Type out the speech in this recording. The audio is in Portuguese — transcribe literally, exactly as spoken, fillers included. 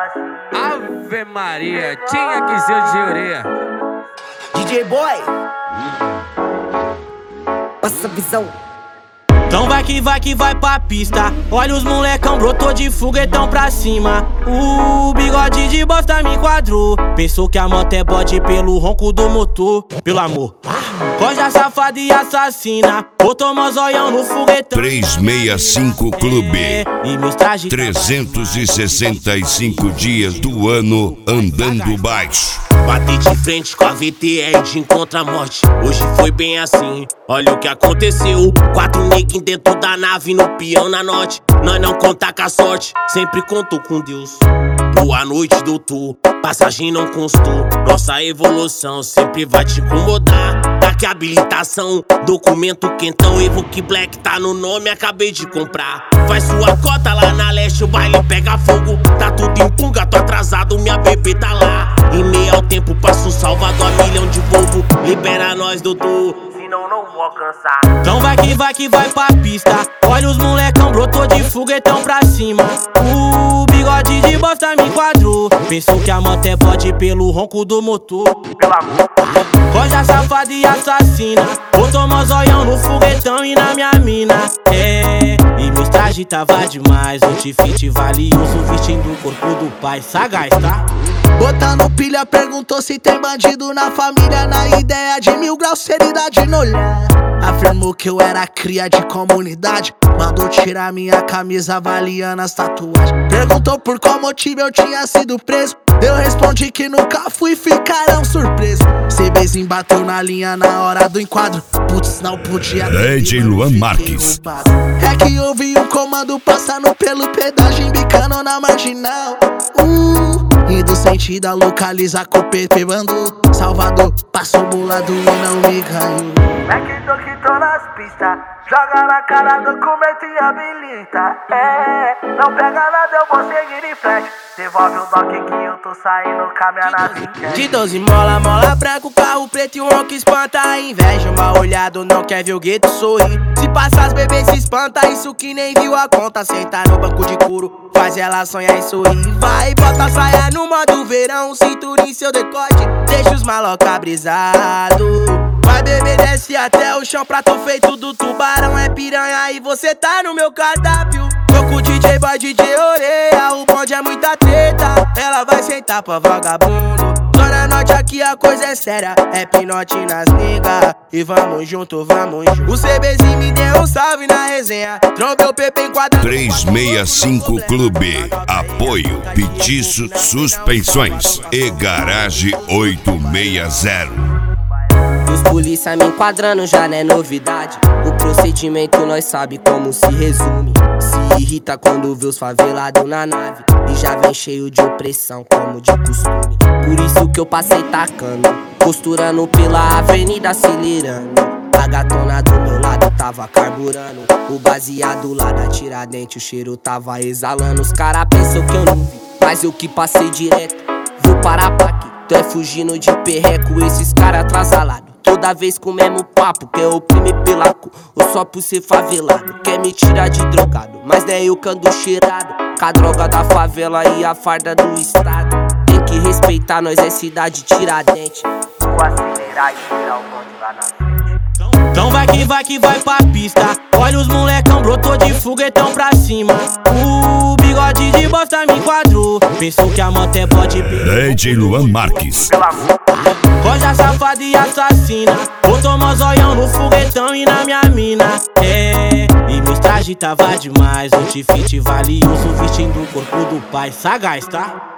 Ave Maria, tinha que ser o Georê. D J Boy, passa a visão. Então vai que vai que vai pra pista. Olha os molecão, brotou de foguetão pra cima. O bigode de bosta me enquadrou. Pensou que a moto é bode pelo ronco do motor. Pelo amor, coja safada e assassina. Botou mozóião no foguetão. trezentos e sessenta e cinco Clube, é, e meus trajes trezentos e sessenta e cinco dias do ano andando baixo. Bati de frente com a V T R de encontra a morte. Hoje foi bem assim, olha o que aconteceu. Quatro neguinhos dentro da nave, no peão na norte. Nós não conta com a sorte, sempre contou com Deus. Boa noite, doutor, passagem não constou. Nossa evolução sempre vai te incomodar. Daqui a habilitação, documento quentão. Evoque Black tá no nome, acabei de comprar. Faz sua cota lá na leste, o baile pega fogo. Tá tudo em punga, tô atrasado, minha bebê tá lá. Em meio ao tempo, passo um Salvador a milhão de Volvo. Libera nós, doutor, senão não vou alcançar. Então vai que vai que vai pra pista. Olha os molecão, brotou de foguetão pra cima. O bigode de bosta me enquadrou. Pensou que a moto é bode pelo ronco do motor. Pelo amor, coja safada e assassina. Botou mozóião no foguetão e na minha mina. É, e meus trajes tava demais. Outfit valioso, vestindo o corpo do pai. Sagaz, tá? Botando pilha, perguntou se tem bandido na família. Na ideia de mil graus, seriedade no olhar. Afirmou que eu era cria de comunidade. Mandou tirar minha camisa avaliando as tatuagens. Perguntou por qual motivo eu tinha sido preso. Eu respondi que nunca fui, ficarão surpresos. Cbzinho bateu na linha na hora do enquadro. Putz, não podia D J Luan Marques. É que ouvi um comando passando pelo pedágio, embicando na marginal. Uh, indo sentido a localizar com o P P Bando. Salvador, passou bolado e não me ganhou. É que tô que tô nas pistas, joga na cara, documento e habilita. É, não pega nada, eu vou seguir em frente. Devolve o doc que eu tô saindo com a minha nave. De doze mola, mola branco, carro preto e um ronco espanta a inveja. Mal olhado, não quer ver o gueto sorrir. Se passar as bebês se espanta, isso que nem viu a conta. Senta no banco de couro, faz ela sonhar e sorrir. Vai, bota a saia no modo verão, cintura em seu decote, deixa os maloca brisado. Vai, bebê, desce até o chão, prato feito do tubarão. É piranha e você tá no meu cardápio. Tô com o D J Boy, D J Oreia, o bonde é muita treta. Ela vai sentar pra vagabundo. Zona Norte aqui a coisa é séria, é pinote nas niggas. E vamos junto, vamos junto. O Cbzinho me deu um salve na resenha. Trombei o P P enquadrado. trezentos e sessenta e cinco Clube, apoio Petiço Suspensões e Garage oitocentos e sessenta. Os polícia me enquadrando já não é novidade. O procedimento nós sabe como se resume. Se irrita quando vê os favelados na nave e já vem cheio de opressão como de costume. Por isso que eu passei tacando, costurando pela avenida acelerando. A gatona do meu lado tava carburando. O baseado lá da Tiradentes, o cheiro tava exalando. Os cara pensam que eu não vi, mas eu que passei direto. Vou parar pra quê? Tu é fugindo de perreco, esses cara atrasalados. Toda vez com o mesmo papo, quer oprimir pela cor ou só por ser favelado. Quer me tirar de drogado, mas não é eu que ando cheirado. Com a droga da favela e a farda do estado. Tem que respeitar, nós é cidade Tiradentes. Vou acelerar e tirar o bonde lá na frente. Então vai que vai que vai pra pista. Olha os molecão, brotou de foguetão pra cima. O bigode de bosta me enquadrou. Pensou que a moto é bode pelo D J Luan Marques. coja safada e assassina. Botou mozóião no foguetão e na minha mina. É, e meus trajes tava demais. Outfit valioso, vestindo o corpo do pai. Sagaz, tá?